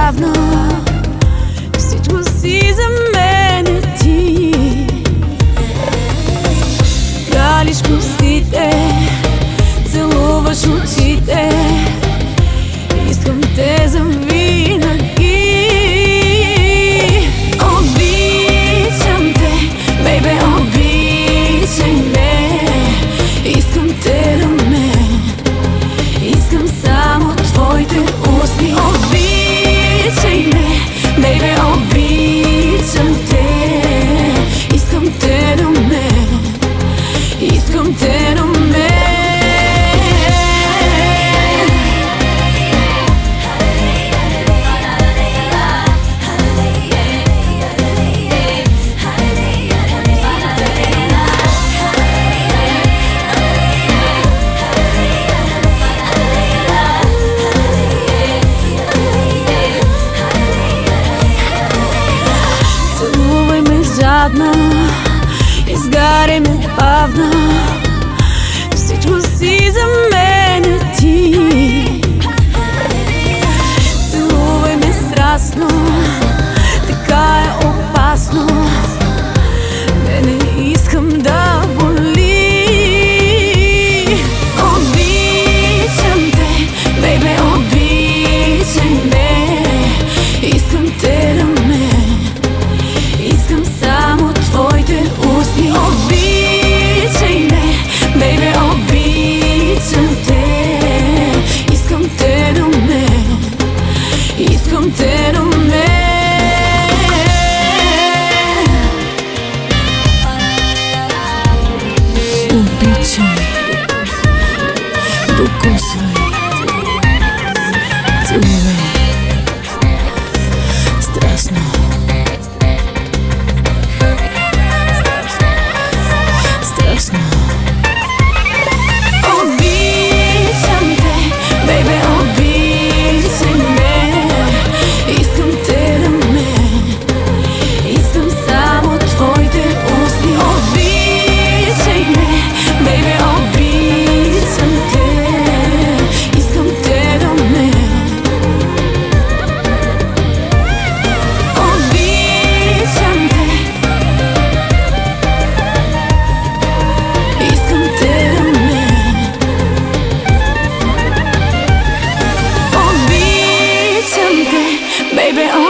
бавно, всичко си за мен ти. Галиш косите, целуваш очите, искам те за винаги. Обичам те, бейбе, обичай ме, искам те до мен, искам само твоите устни. Обичай ме, бейбе, обичам те, искам те до мен, искам те до мен. Жадна, изгаряй ме бавно, всичко си за мен ти. Целувай ме страстно, така е опасно, не искам да боли. Обичам те, бейбе, обичай ме, искам те да мен, искам само твоите устни. Обичай ме, бейбе, обичам те, искам те до мен, искам те до мен. Обичай, докосвай, целувай страстно, страстно. Обичам те, бейбе, обичай ме, искам те до мен, искам само твоите устни. Обичай ме, бейбе, обичам те, искам те до мен. Обичам те, искам те до мен. Обичам те, бейбе,